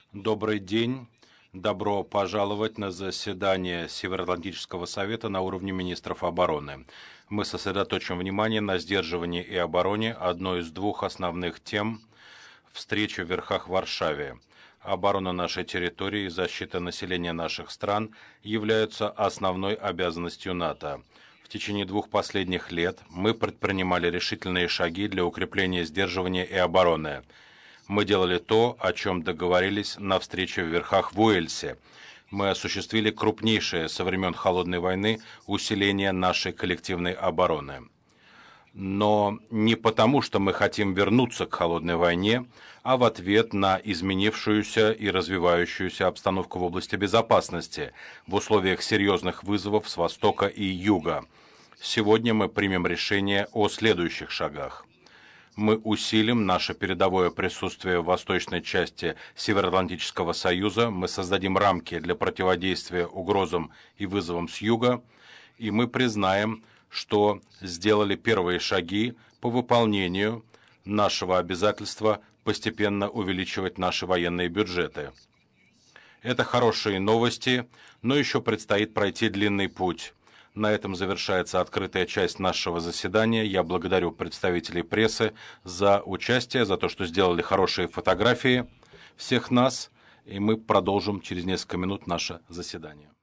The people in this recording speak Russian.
Добрый день. Добро пожаловать на заседание Североатлантического совета на уровне министров обороны. Мы сосредоточим внимание на сдерживании и обороне, одной из двух основных тем встречи в Верхах в Варшаве. Оборона нашей территории и защита населения наших стран являются основной обязанностью НАТО. В течение 2 последних лет мы предпринимали решительные шаги для укрепления сдерживания и обороны. Мы делали то, о чем договорились на встрече в Верхах в Уэльсе. Мы осуществили крупнейшее со времен Холодной войны усиление нашей коллективной обороны. Но не потому, что мы хотим вернуться к Холодной войне, а в ответ на изменившуюся и развивающуюся обстановку в области безопасности в условиях серьезных вызовов с востока и юга. Сегодня мы примем решение о следующих шагах. Мы усилим наше передовое присутствие в восточной части Североатлантического союза, мы создадим рамки для противодействия угрозам и вызовам с юга, и мы признаем, что сделали первые шаги по выполнению нашего обязательства постепенно увеличивать наши военные бюджеты. Это хорошие новости, но еще предстоит пройти длинный путь. На этом завершается открытая часть нашего заседания. Я благодарю представителей прессы за участие, за то, что сделали хорошие фотографии всех нас, и мы продолжим через несколько минут наше заседание.